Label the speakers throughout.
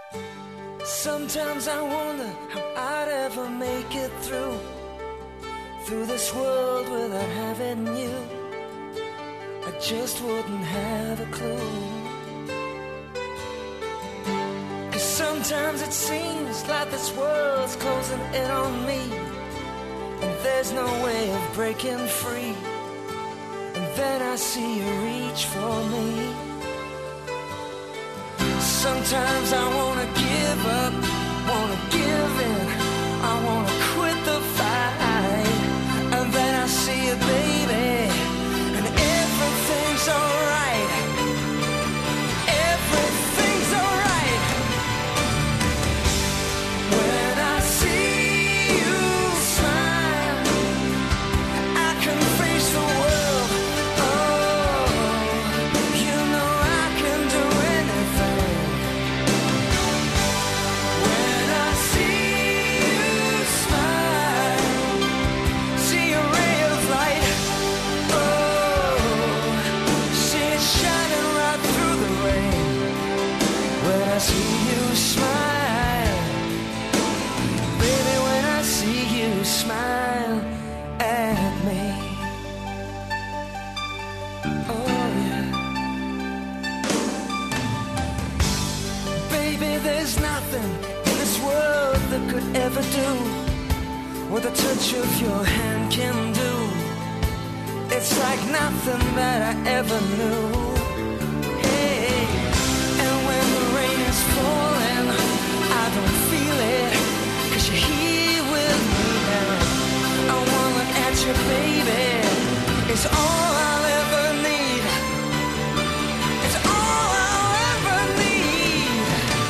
Speaker 1: Sometimes I wonder how I'd ever make it through this world without having you. I just wouldn't have a clue. 'Cause sometimes it seems like this world's closing in on me, and there's no way of breaking free. And then I see you reach for me. Sometimes I wanna give up, wanna give in, I wanna quit the fight. And then I see you, baby, and everything's alright. Everything's alright. When I see you smile, I can face the world. Oh, you know I can do anything. When I see you smile, see a ray of light. Oh, see it shining right through the rain. When I see you smile, baby, when I see you smile at me. Oh yeah. Baby, there's nothing in this world that could ever do what the touch of your hand can do. It's like nothing that I ever knew. Hey, and when the rain is falling, I don't feel it, 'cause you're here with me now. I wanna look at you, baby, it's all I'll ever need. It's all I'll ever need.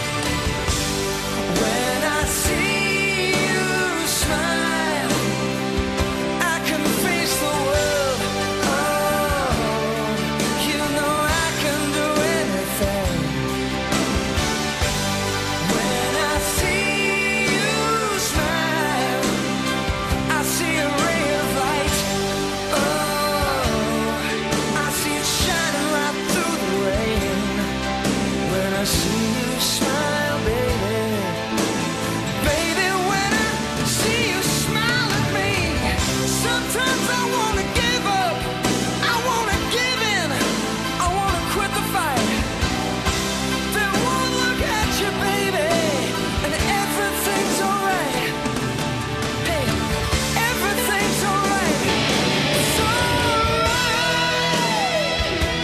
Speaker 1: When I see you smile, I can face the world. Oh, you know I can do anything. When I see you smile, I see a ray of light. Oh, I see it shining right through the rain. When I see you smile, baby, baby, when I see you smile at me, sometimes I wanna give up, I wanna give in, I wanna quit the fight. Then one look at you, baby, and everything's alright. Hey, everything's alright. It's alright.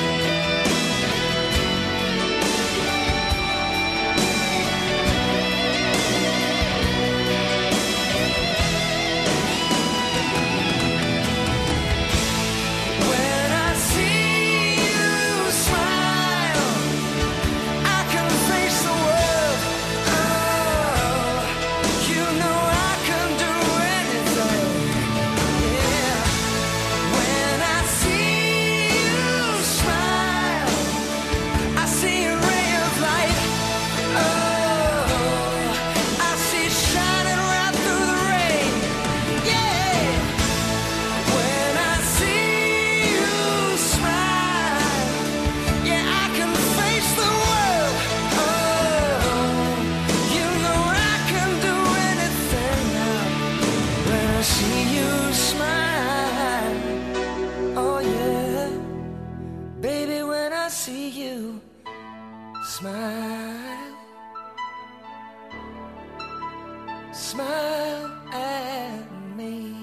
Speaker 1: When I see you smile, I can face the world. Oh, you know I can do anything. Yeah. When I see you smile, I see a ray of light. Oh, I see it shining right through the rain. Yeah. When I see you smile, yeah, I can face the world. Oh, you know I can do anything now. When I see you smile, oh yeah, baby, when I see you smile, smile at me.